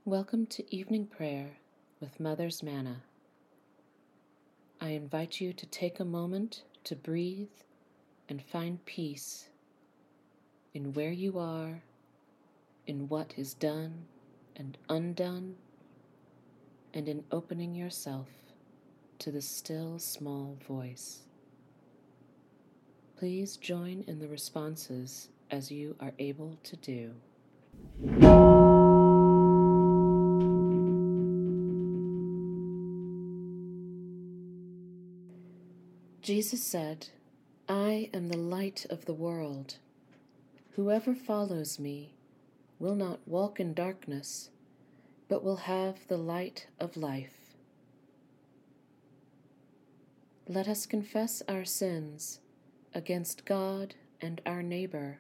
Welcome to evening prayer with Mother's Manna. I invite you to take a moment to breathe and find peace in where you are, in what is done and undone, and in opening yourself to the still small voice. Please join in the responses as you are able to do. Jesus said, "I am the light of the world. Whoever follows me will not walk in darkness, but will have the light of life." Let us confess our sins against God and our neighbor.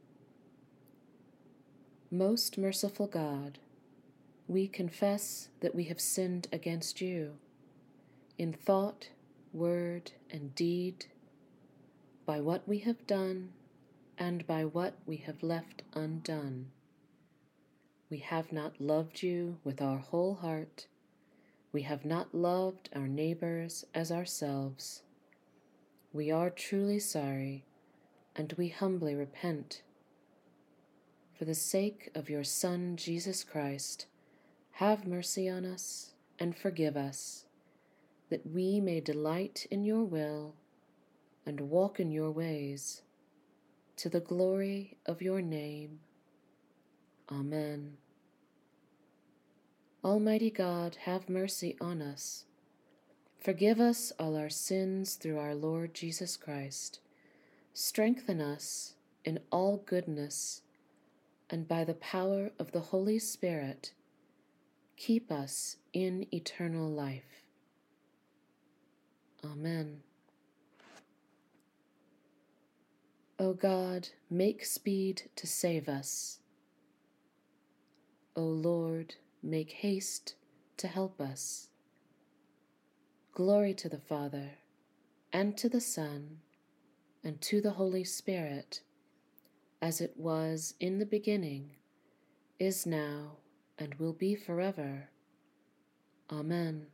Most merciful God, we confess that we have sinned against you in thought, word, and deed, by what we have done and by what we have left undone. We have not loved you with our whole heart. We have not loved our neighbors as ourselves. We are truly sorry, and we humbly repent. For the sake of your Son, Jesus Christ, have mercy on us and forgive us, that we may delight in your will and walk in your ways, to the glory of your name. Amen. Almighty God, have mercy on us. Forgive us all our sins through our Lord Jesus Christ. Strengthen us in all goodness, and by the power of the Holy Spirit, keep us in eternal life. Amen. O God, make speed to save us. O Lord, make haste to help us. Glory to the Father, and to the Son, and to the Holy Spirit, as it was in the beginning, is now, and will be forever. Amen.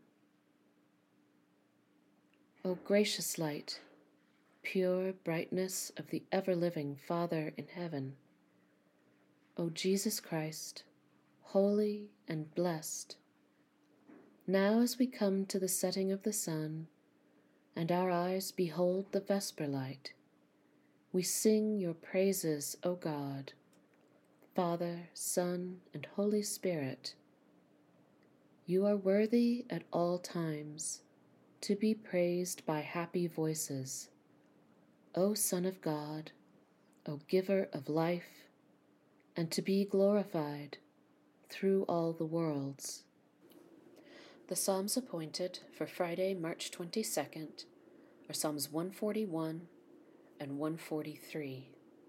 O gracious light, pure brightness of the ever-living Father in heaven, O Jesus Christ, holy and blessed, now as we come to the setting of the sun, and our eyes behold the vesper light, we sing your praises, O God, Father, Son, and Holy Spirit. You are worthy at all times to be praised by happy voices, O Son of God, O Giver of life, and to be glorified through all the worlds. The Psalms appointed for Friday, March 22nd are Psalms 141 and 143.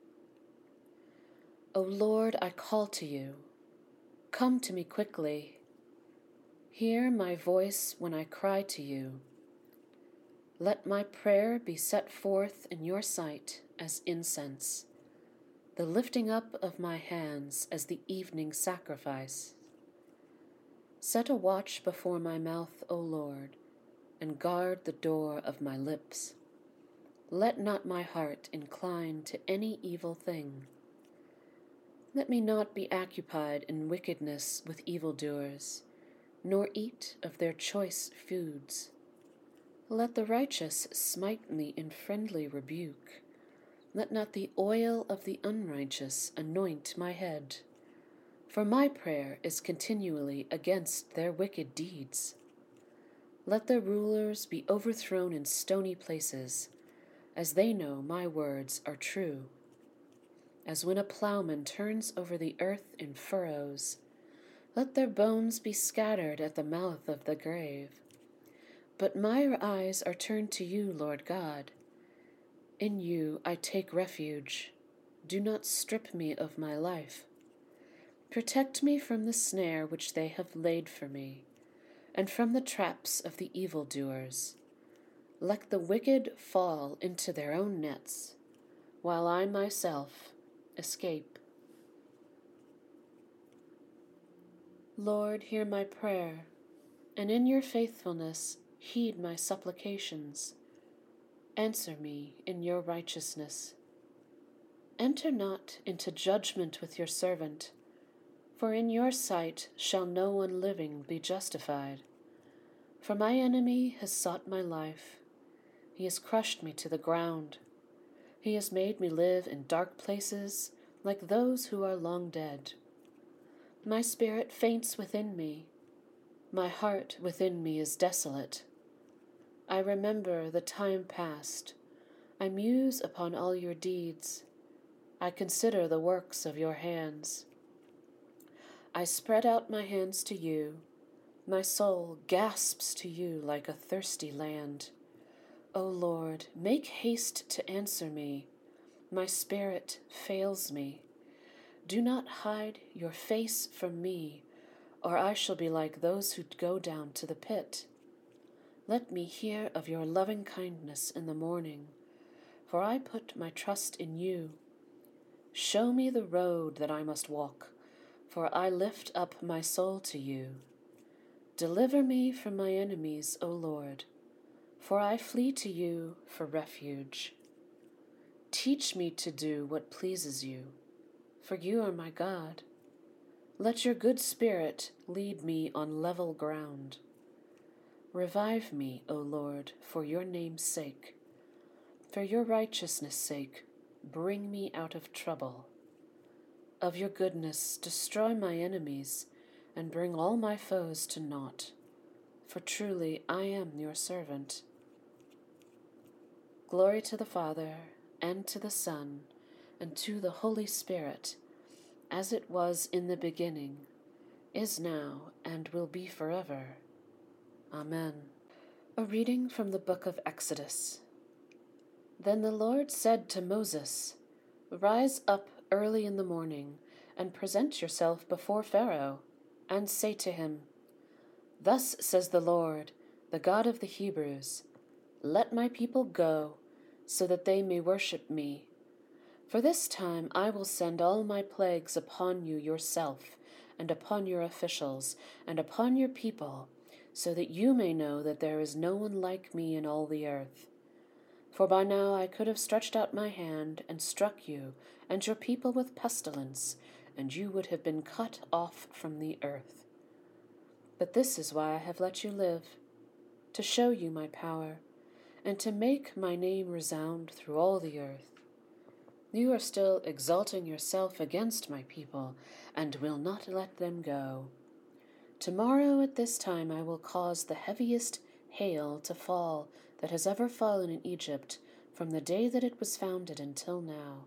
O Lord, I call to you. Come to me quickly. Hear my voice when I cry to you. Let my prayer be set forth in your sight as incense, the lifting up of my hands as the evening sacrifice. Set a watch before my mouth, O Lord, and guard the door of my lips. Let not my heart incline to any evil thing. Let me not be occupied in wickedness with evildoers, nor eat of their choice foods. Let the righteous smite me in friendly rebuke. Let not the oil of the unrighteous anoint my head. For my prayer is continually against their wicked deeds. Let the rulers be overthrown in stony places, as they know my words are true. As when a plowman turns over the earth in furrows, let their bones be scattered at the mouth of the grave. But my eyes are turned to you, Lord God. In you I take refuge. Do not strip me of my life. Protect me from the snare which they have laid for me, and from the traps of the evildoers. Let the wicked fall into their own nets, while I myself escape. Lord, hear my prayer, and in your faithfulness heed my supplications. Answer me in your righteousness. Enter not into judgment with your servant, for in your sight shall no one living be justified. For my enemy has sought my life. He has crushed me to the ground. He has made me live in dark places like those who are long dead. My spirit faints within me. My heart within me is desolate. I remember the time past. I muse upon all your deeds. I consider the works of your hands. I spread out my hands to you. My soul gasps to you like a thirsty land. O Lord, make haste to answer me. My spirit fails me. Do not hide your face from me, or I shall be like those who go down to the pit. Let me hear of your loving kindness in the morning, for I put my trust in you. Show me the road that I must walk, for I lift up my soul to you. Deliver me from my enemies, O Lord, for I flee to you for refuge. Teach me to do what pleases you, for you are my God. Let your good spirit lead me on level ground. Revive me, O Lord, for your name's sake. For your righteousness' sake, bring me out of trouble. Of your goodness, destroy my enemies, and bring all my foes to naught. For truly I am your servant. Glory to the Father, and to the Son, and to the Holy Spirit, as it was in the beginning, is now, and will be forever. Amen. A reading from the book of Exodus. Then the Lord said to Moses, Rise up early in the morning, and present yourself before Pharaoh, and say to him, Thus says the Lord, the God of the Hebrews, Let my people go, so that they may worship me. For this time I will send all my plagues upon you yourself, and upon your officials, and upon your people, so that you may know that there is no one like me in all the earth. For by now I could have stretched out my hand and struck you and your people with pestilence, and you would have been cut off from the earth. But this is why I have let you live, to show you my power, and to make my name resound through all the earth. You are still exalting yourself against my people, and will not let them go. Tomorrow at this time I will cause the heaviest hail to fall that has ever fallen in Egypt from the day that it was founded until now.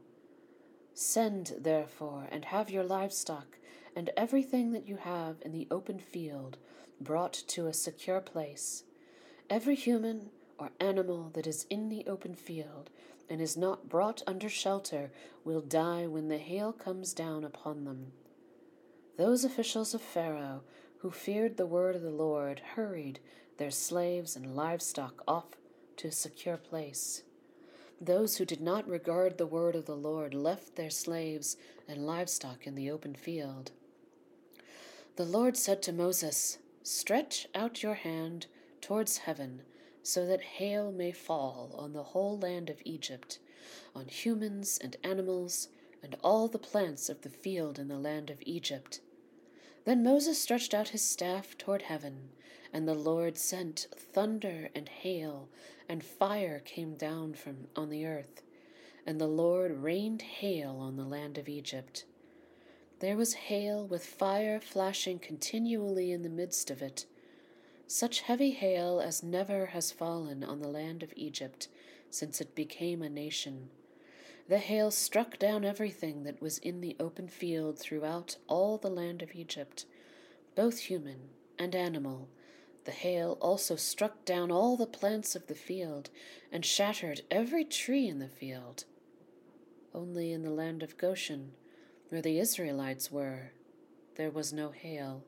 Send, therefore, and have your livestock and everything that you have in the open field brought to a secure place. Every human or animal that is in the open field and is not brought under shelter will die when the hail comes down upon them. Those officials of Pharaoh who feared the word of the Lord hurried their slaves and livestock off to a secure place. Those who did not regard the word of the Lord left their slaves and livestock in the open field. The Lord said to Moses, Stretch out your hand towards heaven, so that hail may fall on the whole land of Egypt, on humans and animals, and all the plants of the field in the land of Egypt. Then Moses stretched out his staff toward heaven, and the Lord sent thunder and hail, and fire came down on the earth, and the Lord rained hail on the land of Egypt. There was hail with fire flashing continually in the midst of it, such heavy hail as never has fallen on the land of Egypt since it became a nation. The hail struck down everything that was in the open field throughout all the land of Egypt, both human and animal. The hail also struck down all the plants of the field and shattered every tree in the field. Only in the land of Goshen, where the Israelites were, there was no hail.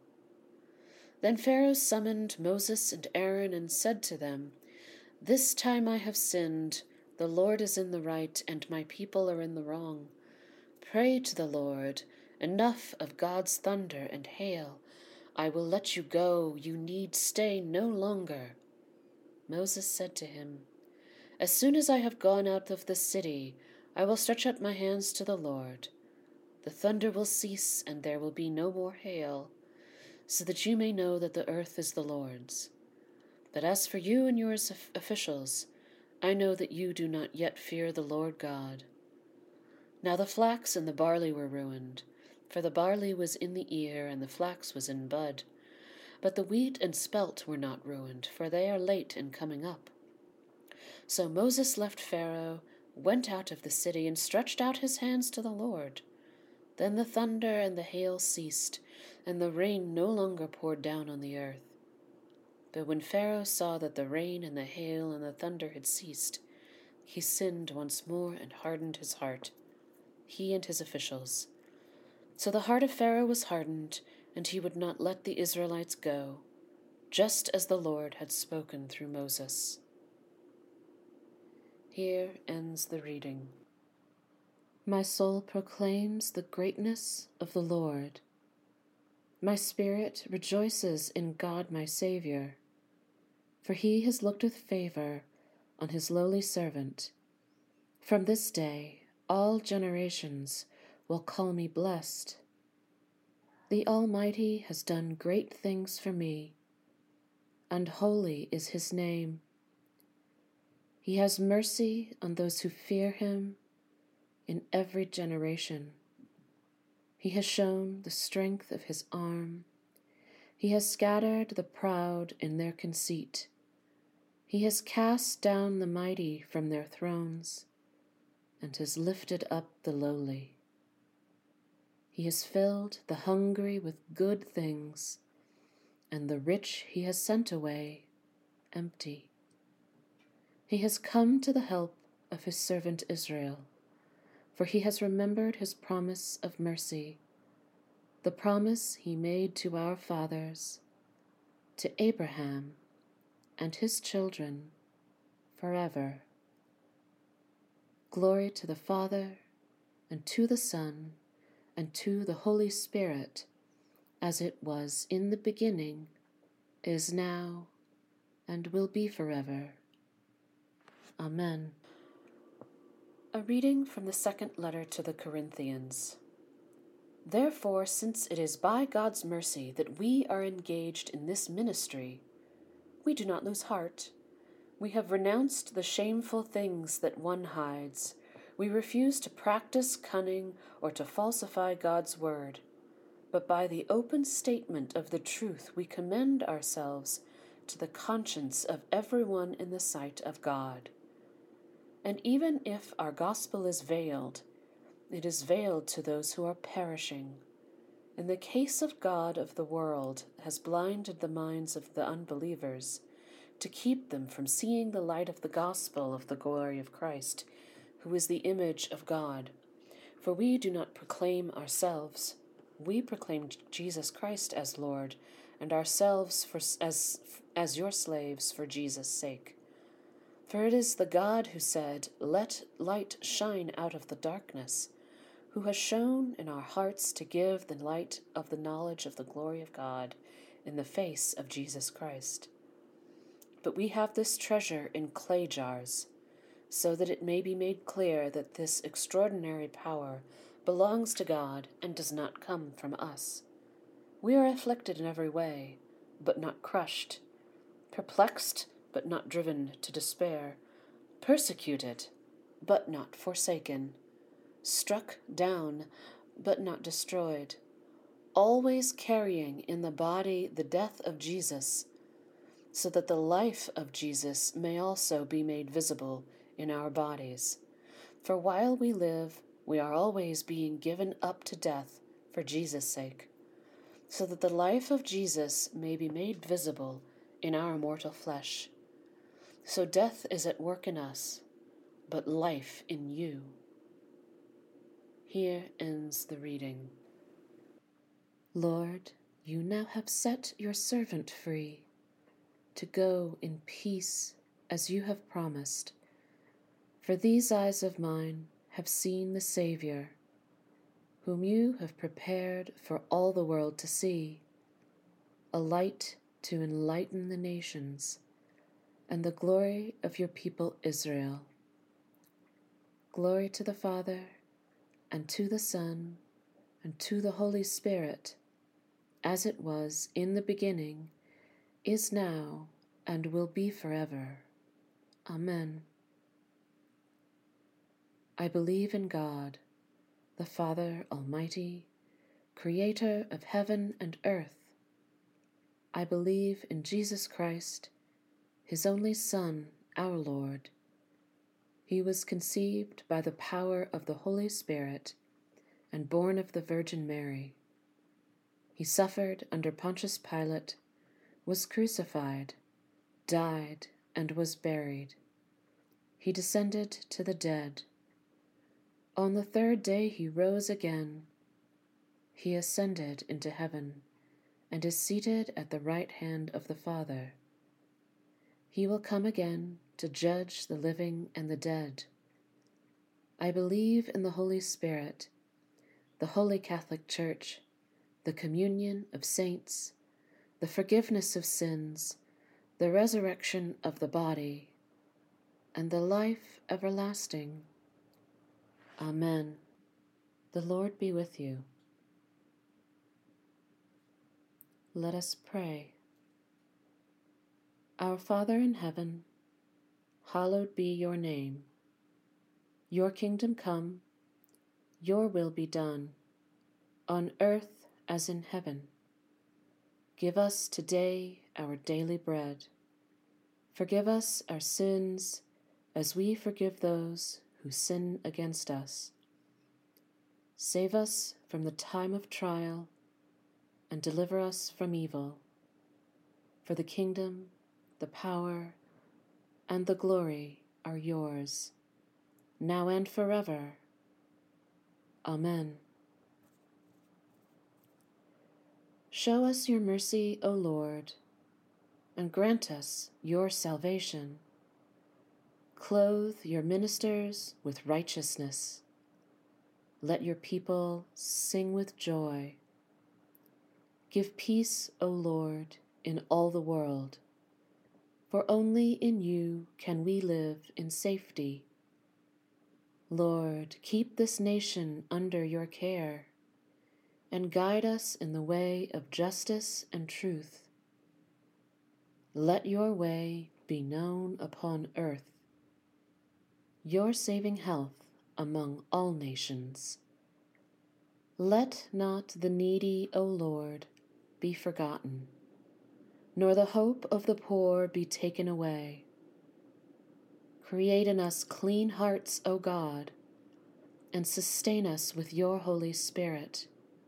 Then Pharaoh summoned Moses and Aaron and said to them, This time I have sinned. The Lord is in the right, and my people are in the wrong. Pray to the Lord. Enough of God's thunder and hail. I will let you go. You need stay no longer. Moses said to him, As soon as I have gone out of the city, I will stretch out my hands to the Lord. The thunder will cease, and there will be no more hail, so that you may know that the earth is the Lord's. But as for you and your officials, I know that you do not yet fear the Lord God. Now the flax and the barley were ruined, for the barley was in the ear and the flax was in bud. But the wheat and spelt were not ruined, for they are late in coming up. So Moses left Pharaoh, went out of the city, and stretched out his hands to the Lord. Then the thunder and the hail ceased, and the rain no longer poured down on the earth. But when Pharaoh saw that the rain and the hail and the thunder had ceased, he sinned once more and hardened his heart, he and his officials. So the heart of Pharaoh was hardened, and he would not let the Israelites go, just as the Lord had spoken through Moses. Here ends the reading. My soul proclaims the greatness of the Lord. My spirit rejoices in God my Saviour, for he has looked with favor on his lowly servant. From this day all generations will call me blessed. The Almighty has done great things for me, and holy is his name. He has mercy on those who fear him in every generation. He has shown the strength of his arm. He has scattered the proud in their conceit. He has cast down the mighty from their thrones and has lifted up the lowly. He has filled the hungry with good things, and the rich he has sent away empty. He has come to the help of his servant Israel, for he has remembered his promise of mercy, the promise he made to our fathers, to Abraham and his children forever. Glory to the Father, and to the Son, and to the Holy Spirit, as it was in the beginning, is now, and will be forever. Amen. A reading from the second letter to the Corinthians. Therefore, since it is by God's mercy that we are engaged in this ministry, we do not lose heart. We have renounced the shameful things that one hides. We refuse to practice cunning or to falsify God's word. But by the open statement of the truth, we commend ourselves to the conscience of everyone in the sight of God. And even if our gospel is veiled, it is veiled to those who are perishing. In the case of God of the world has blinded the minds of the unbelievers, to keep them from seeing the light of the gospel of the glory of Christ, who is the image of God. For we do not proclaim ourselves. We proclaim Jesus Christ as Lord, and ourselves as your slaves for Jesus' sake. For it is the God who said, Let light shine out of the darkness, who has shone in our hearts to give the light of the knowledge of the glory of God in the face of Jesus Christ. But we have this treasure in clay jars, so that it may be made clear that this extraordinary power belongs to God and does not come from us. We are afflicted in every way, but not crushed, perplexed, but not driven to despair, persecuted, but not forsaken, struck down, but not destroyed, always carrying in the body the death of Jesus, so that the life of Jesus may also be made visible in our bodies. For while we live, we are always being given up to death for Jesus' sake, so that the life of Jesus may be made visible in our mortal flesh. So death is at work in us, but life in you. Here ends the reading. Lord, you now have set your servant free, to go in peace as you have promised. For these eyes of mine have seen the Savior, whom you have prepared for all the world to see, a light to enlighten the nations, and the glory of your people Israel. Glory to the Father, and to the Son, and to the Holy Spirit, as it was in the beginning, is now, and will be forever. Amen. I believe in God, the Father Almighty, Creator of heaven and earth. I believe in Jesus Christ, His only Son, our Lord. He was conceived by the power of the Holy Spirit and born of the Virgin Mary. He suffered under Pontius Pilate, was crucified, died, and was buried. He descended to the dead. On the third day he rose again. He ascended into heaven and is seated at the right hand of the Father. He will come again to judge the living and the dead. I believe in the Holy Spirit, the Holy Catholic Church, the communion of saints, the forgiveness of sins, the resurrection of the body, and the life everlasting. Amen. The Lord be with you. Let us pray. Our Father in heaven, hallowed be your name. Your kingdom come, your will be done, on earth as in heaven. Give us today our daily bread. Forgive us our sins as we forgive those who sin against us. Save us from the time of trial and deliver us from evil. For the kingdom, the power, and the glory are yours, now and forever. Amen. Show us your mercy, O Lord, and grant us your salvation. Clothe your ministers with righteousness. Let your people sing with joy. Give peace, O Lord, in all the world, for only in you can we live in safety. Lord, keep this nation under your care, and guide us in the way of justice and truth. Let your way be known upon earth, your saving health among all nations. Let not the needy, O Lord, be forgotten, nor the hope of the poor be taken away. Create in us clean hearts, O God, and sustain us with your Holy Spirit.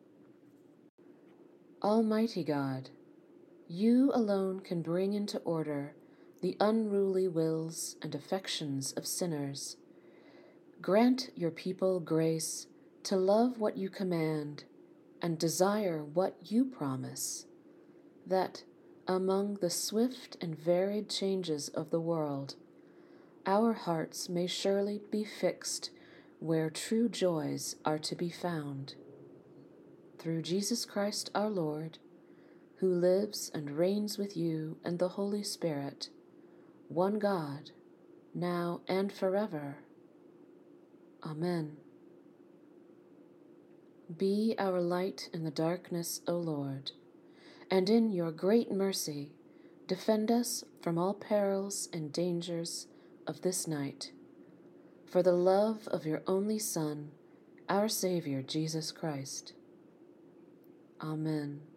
Almighty God, you alone can bring into order the unruly wills and affections of sinners. Grant your people grace to love what you command and desire what you promise, that, among the swift and varied changes of the world, our hearts may surely be fixed where true joys are to be found. Through Jesus Christ our Lord, who lives and reigns with you and the Holy Spirit, one God, now and forever. Amen. Be our light in the darkness, O Lord, and in your great mercy defend us from all perils and dangers of this night, for the love of your only Son, our Savior, Jesus Christ. Amen.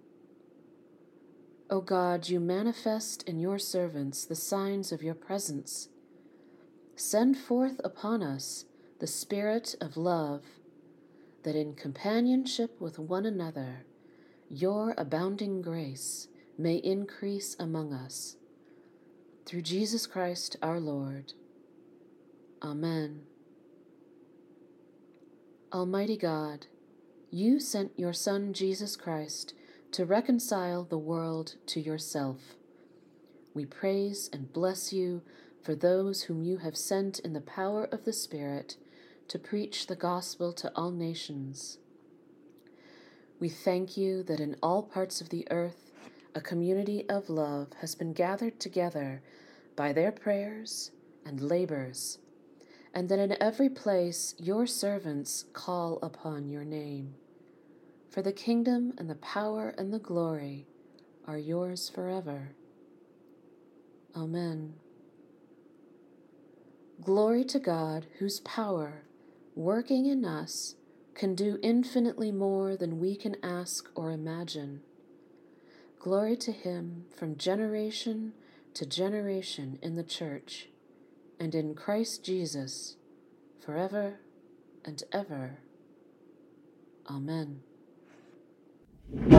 O God, you manifest in your servants the signs of your presence. Send forth upon us the Spirit of love, that in companionship with one another your abounding grace may increase among us. Through Jesus Christ our Lord. Amen. Almighty God, you sent your Son Jesus Christ to reconcile the world to yourself. We praise and bless you for those whom you have sent in the power of the Spirit to preach the gospel to all nations. We thank you that in all parts of the earth a community of love has been gathered together by their prayers and labors, and that in every place your servants call upon your name. For the kingdom and the power and the glory are yours forever. Amen. Glory to God, whose power, working in us, can do infinitely more than we can ask or imagine. Glory to him from generation to generation in the Church, and in Christ Jesus, forever and ever. Amen.